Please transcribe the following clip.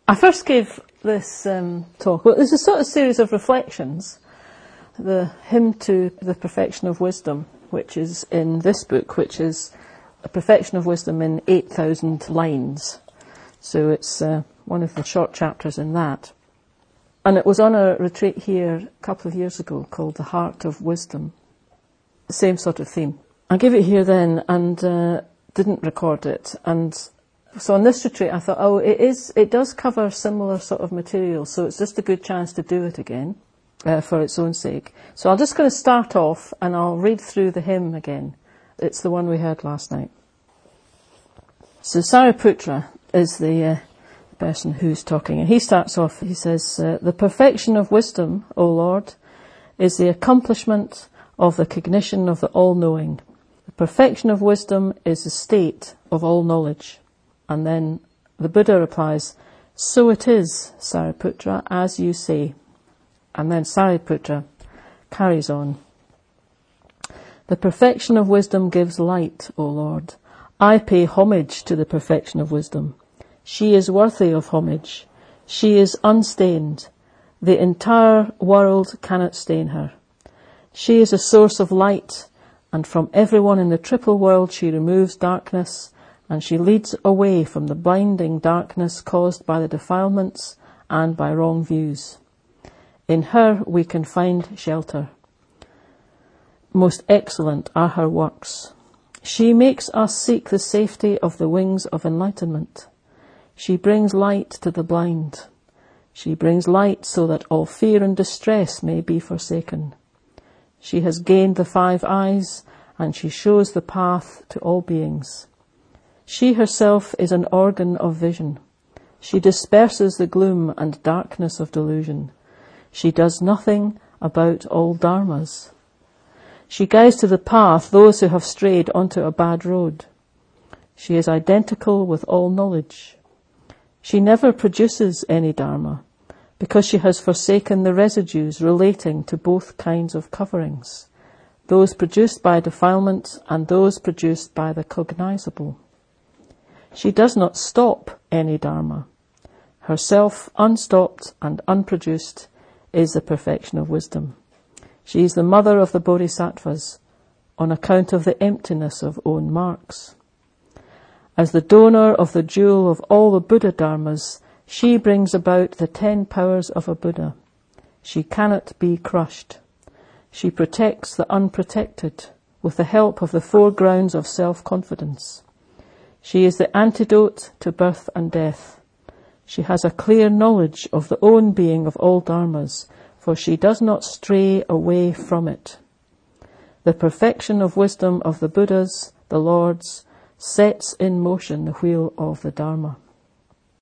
I first gave this talk, well, it's a sort of series of reflections, the hymn to the perfection of wisdom, which is in this book, which is a perfection of wisdom in 8,000 lines. So it's one of the short chapters in that. And it was on a retreat here a couple of years ago called The Heart of Wisdom. The same sort of theme. I gave it here then and didn't record it. And so on this retreat I thought, it does cover similar sort of material, so it's just a good chance to do it again for its own sake. So I'm just going to start off and I'll read through the hymn again. It's the one we heard last night. So Sariputra is the person who's talking, and he starts off, he says, the perfection of wisdom, O Lord, is the accomplishment of the cognition of the all-knowing. The perfection of wisdom is the state of all knowledge. And then the Buddha replies, so it is, Sariputra, as you say. And then Sariputra carries on. The perfection of wisdom gives light, O Lord. I pay homage to the perfection of wisdom. She is worthy of homage. She is unstained. The entire world cannot stain her. She is a source of light, and from everyone in the triple world she removes darkness, and she leads away from the blinding darkness caused by the defilements and by wrong views. In her we can find shelter. Most excellent are her works. She makes us seek the safety of the wings of enlightenment. She brings light to the blind. She brings light so that all fear and distress may be forsaken. She has gained the 5 eyes, and she shows the path to all beings. She herself is an organ of vision. She disperses the gloom and darkness of delusion. She does nothing about all dharmas. She guides to the path those who have strayed onto a bad road. She is identical with all knowledge. She never produces any dharma, because she has forsaken the residues relating to both kinds of coverings, those produced by defilement and those produced by the cognizable. She does not stop any dharma. Herself, unstopped and unproduced, is the perfection of wisdom. She is the mother of the bodhisattvas on account of the emptiness of own marks. As the donor of the jewel of all the Buddha dharmas, she brings about the 10 powers of a Buddha. She cannot be crushed. She protects the unprotected with the help of the 4 grounds of self-confidence. She is the antidote to birth and death. She has a clear knowledge of the own being of all dharmas, for she does not stray away from it. The perfection of wisdom of the Buddhas, the Lords, sets in motion the wheel of the Dharma.